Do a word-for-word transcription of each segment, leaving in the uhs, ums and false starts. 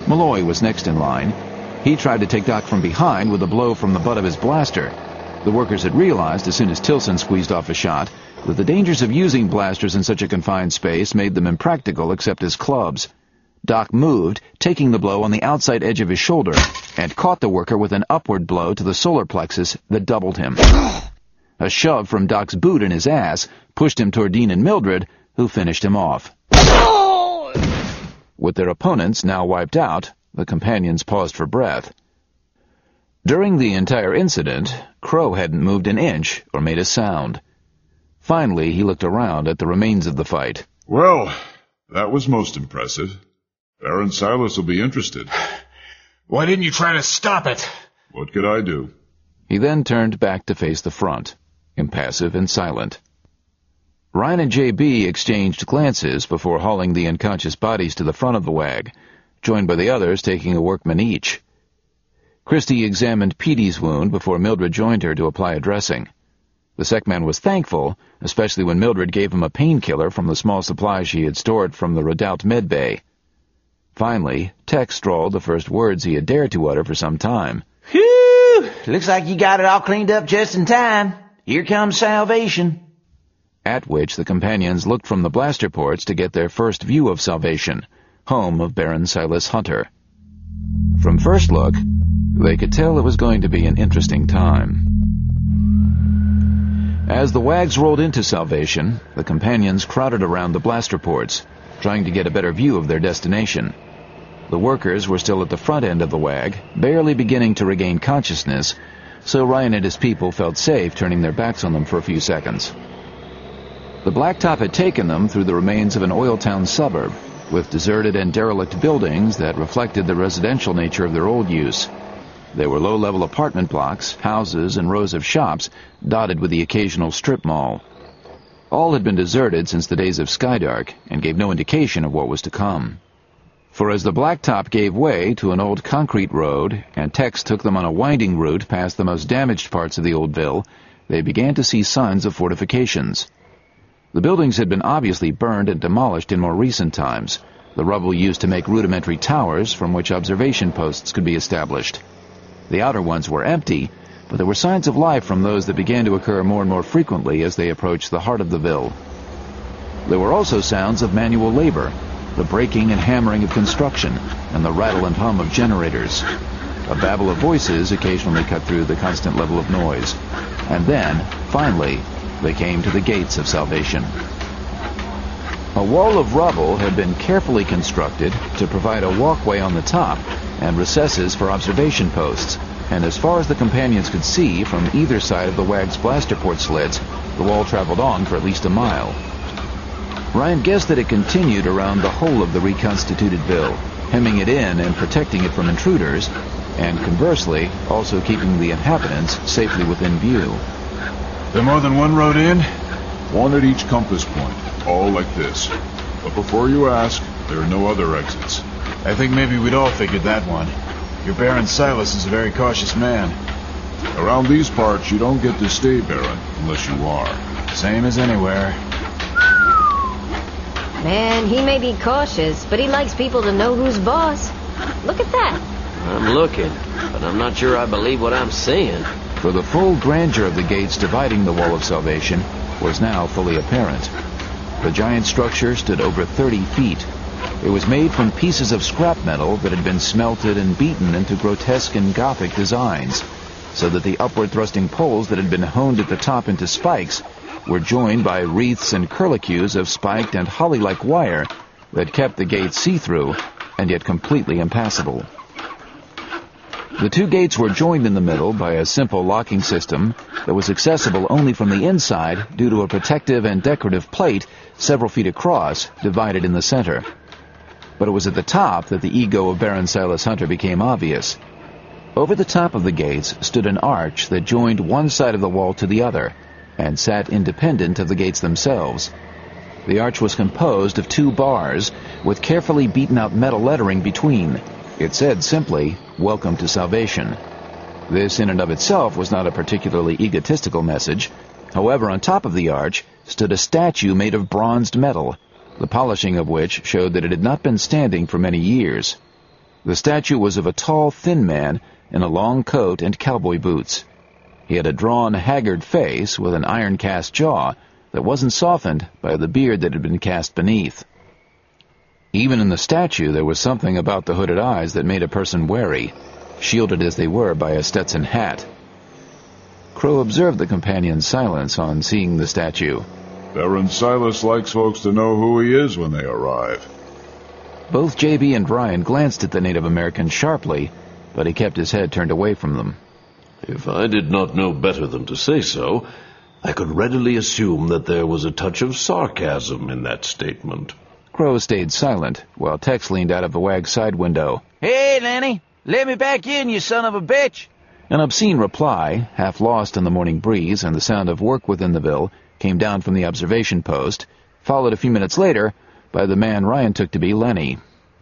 Malloy was next in line. He tried to take Doc from behind with a blow from the butt of his blaster. The workers had realized, as soon as Tilson squeezed off a shot, that the dangers of using blasters in such a confined space made them impractical except as clubs. Doc moved, taking the blow on the outside edge of his shoulder, and caught the worker with an upward blow to the solar plexus that doubled him. A shove from Doc's boot in his ass pushed him toward Dean and Mildred, who finished him off. With their opponents now wiped out, the companions paused for breath. During the entire incident, Crow hadn't moved an inch or made a sound. Finally, he looked around at the remains of the fight. Well, that was most impressive. Baron Silas will be interested. Why didn't you try to stop it? What could I do? He then turned back to face the front, impassive and silent. Ryan and J B exchanged glances before hauling the unconscious bodies to the front of the wag, joined by the others taking a workman each. Christie examined Petey's wound before Mildred joined her to apply a dressing. The Secman was thankful, especially when Mildred gave him a painkiller from the small supply she had stored from the Redoubt med bay. Finally, Tex drawled the first words he had dared to utter for some time. Whew! Looks like you got it all cleaned up just in time. Here comes Salvation. At which the companions looked from the blaster ports to get their first view of Salvation, home of Baron Silas Hunter. From first look, they could tell it was going to be an interesting time. As the wags rolled into Salvation, the companions crowded around the blaster ports, trying to get a better view of their destination. The workers were still at the front end of the wag, barely beginning to regain consciousness, so Ryan and his people felt safe turning their backs on them for a few seconds. The blacktop had taken them through the remains of an oil town suburb, with deserted and derelict buildings that reflected the residential nature of their old use. There were low-level apartment blocks, houses, and rows of shops, dotted with the occasional strip mall. All had been deserted since the days of Skydark, and gave no indication of what was to come. For as the blacktop gave way to an old concrete road, and Tex took them on a winding route past the most damaged parts of the old ville, they began to see signs of fortifications. The buildings had been obviously burned and demolished in more recent times, the rubble used to make rudimentary towers from which observation posts could be established. The outer ones were empty, but there were signs of life from those that began to occur more and more frequently as they approached the heart of the ville. There were also sounds of manual labor, the breaking and hammering of construction, and the rattle and hum of generators. A babble of voices occasionally cut through the constant level of noise. And then, finally, they came to the gates of Salvation. A wall of rubble had been carefully constructed to provide a walkway on the top and recesses for observation posts, and as far as the companions could see from either side of the wag's blaster port slits, the wall traveled on for at least a mile. Ryan guessed that it continued around the whole of the reconstituted ville, hemming it in and protecting it from intruders, and conversely, also keeping the inhabitants safely within view. There more than one road in? One at each compass point, all like this. But before you ask, there are no other exits. I think maybe we'd all figured that one. Your Baron Silas is a very cautious man. Around these parts, you don't get to stay Baron unless you are. Same as anywhere. Man, he may be cautious, but he likes people to know who's boss. Look at that. I'm looking, but I'm not sure I believe what I'm seeing. For the full grandeur of the gates dividing the Wall of Salvation was now fully apparent. The giant structure stood over thirty feet. It was made from pieces of scrap metal that had been smelted and beaten into grotesque and Gothic designs, so that the upward-thrusting poles that had been honed at the top into spikes were joined by wreaths and curlicues of spiked and holly-like wire that kept the gates see-through and yet completely impassable. The two gates were joined in the middle by a simple locking system that was accessible only from the inside due to a protective and decorative plate several feet across, divided in the center. But it was at the top that the ego of Baron Silas Hunter became obvious. Over the top of the gates stood an arch that joined one side of the wall to the other, and sat independent of the gates themselves. The arch was composed of two bars, with carefully beaten-out metal lettering between. It said simply, "Welcome to Salvation." This in and of itself was not a particularly egotistical message. However, on top of the arch stood a statue made of bronzed metal, the polishing of which showed that it had not been standing for many years. The statue was of a tall, thin man in a long coat and cowboy boots. He had a drawn, haggard face with an iron-cast jaw that wasn't softened by the beard that had been cast beneath. Even in the statue there was something about the hooded eyes that made a person wary, shielded as they were by a Stetson hat. Crow observed the companion's silence on seeing the statue. Baron Silas likes folks to know who he is when they arrive. Both J B and Ryan glanced at the Native American sharply, but he kept his head turned away from them. If I did not know better than to say so, I could readily assume that there was a touch of sarcasm in that statement. Crow stayed silent, while Tex leaned out of the wag's side window. Hey, Lenny, let me back in, you son of a bitch! An obscene reply, half lost in the morning breeze and the sound of work within the ville, came down from the observation post, followed a few minutes later by the man Ryan took to be Lenny.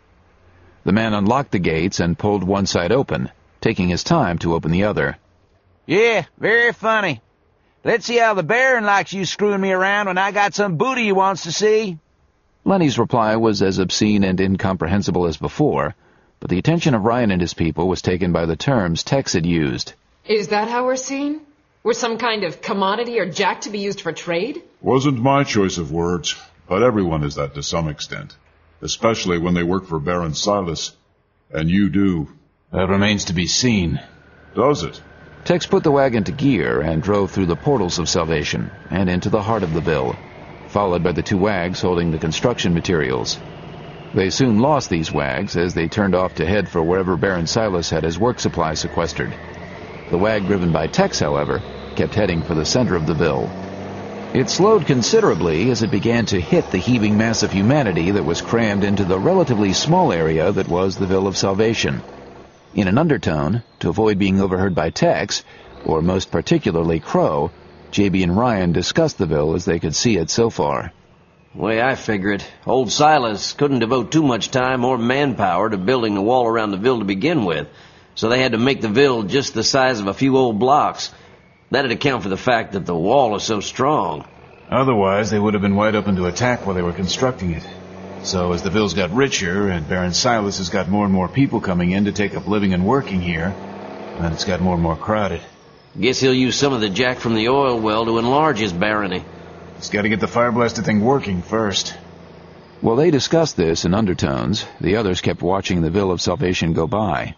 The man unlocked the gates and pulled one side open, taking his time to open the other. Yeah, very funny. Let's see how the Baron likes you screwing me around when I got some booty he wants to see. Lenny's reply was as obscene and incomprehensible as before, but the attention of Ryan and his people was taken by the terms Tex had used. Is that how we're seen? We're some kind of commodity or jack to be used for trade? Wasn't my choice of words, but everyone is that to some extent, especially when they work for Baron Silas. And you do. That remains to be seen. Does it? Tex put the wagon to gear and drove through the portals of Salvation and into the heart of the ville, followed by the two wags holding the construction materials. They soon lost these wags as they turned off to head for wherever Baron Silas had his work supply sequestered. The wag driven by Tex, however, kept heading for the center of the ville. It slowed considerably as it began to hit the heaving mass of humanity that was crammed into the relatively small area that was the Ville of Salvation. In an undertone, to avoid being overheard by Tex, or most particularly Crow, J B and Ryan discussed the ville as they could see it so far. The way I figure it, old Silas couldn't devote too much time or manpower to building the wall around the ville to begin with, so they had to make the ville just the size of a few old blocks. That'd account for the fact that the wall is so strong. Otherwise, they would have been wide open to attack while they were constructing it. So as the villes got richer, and Baron Silas has got more and more people coming in to take up living and working here, then it's got more and more crowded. Guess he'll use some of the jack from the oil well to enlarge his barony. He's got to get the fire-blasted thing working first. While they discussed this in undertones, the others kept watching the Ville of Salvation go by.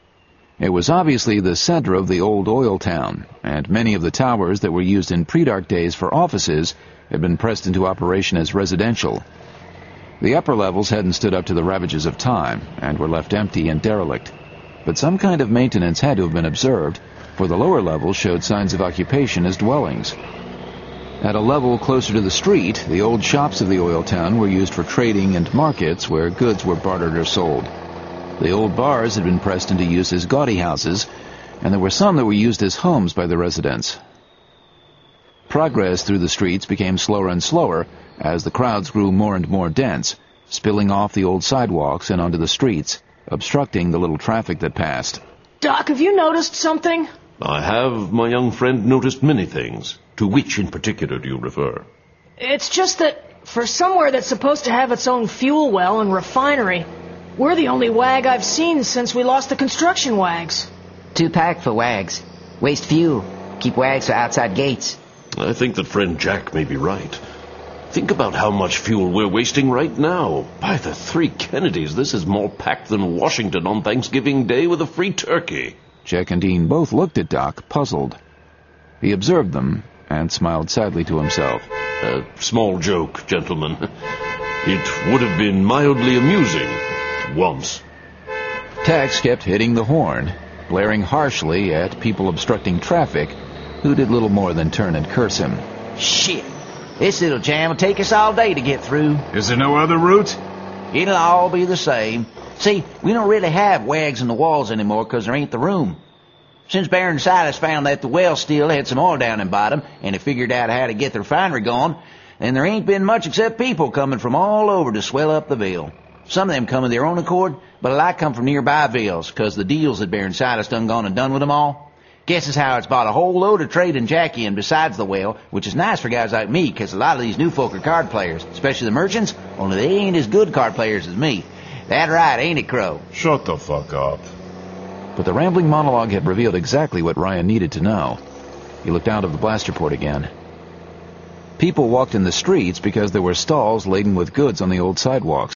It was obviously the center of the old oil town, and many of the towers that were used in pre-dark days for offices had been pressed into operation as residential. The upper levels hadn't stood up to the ravages of time, and were left empty and derelict. But some kind of maintenance had to have been observed, for the lower levels showed signs of occupation as dwellings. At a level closer to the street, the old shops of the oil town were used for trading and markets where goods were bartered or sold. The old bars had been pressed into use as gaudy houses, and there were some that were used as homes by the residents. Progress through the streets became slower and slower as the crowds grew more and more dense, spilling off the old sidewalks and onto the streets, obstructing the little traffic that passed. Doc, have you noticed something? I have, my young friend, noticed many things. To which in particular do you refer? It's just that for somewhere that's supposed to have its own fuel well and refinery, we're the only wag I've seen since we lost the construction wags. Too packed for wags. Waste fuel. Keep wags for outside gates. I think that friend Jack may be right. Think about how much fuel we're wasting right now. By the three Kennedys, this is more packed than Washington on Thanksgiving Day with a free turkey. Jack and Dean both looked at Doc, puzzled. He observed them and smiled sadly to himself. A small joke, gentlemen. It would have been mildly amusing. Once. Tex kept hitting the horn, blaring harshly at people obstructing traffic, who did little more than turn and curse him. Shit. This little jam will take us all day to get through. Is there no other route? It'll all be the same. See, we don't really have wags in the walls anymore because there ain't the room. Since Baron Silas found that the well still had some oil down in bottom, and he figured out how to get the refinery going, then there ain't been much except people coming from all over to swell up the ville. Some of them come of their own accord, but a lot come from nearby villes, because the deals that Baron Silas done gone and done with them all. Guess as how it's bought a whole load of trade and jack in besides the well, which is nice for guys like me, because a lot of these new folk are card players, especially the merchants, only they ain't as good card players as me. That right, ain't it, Crow? Shut the fuck up. But the rambling monologue had revealed exactly what Ryan needed to know. He looked out of the blaster port again. People walked in the streets because there were stalls laden with goods on the old sidewalks.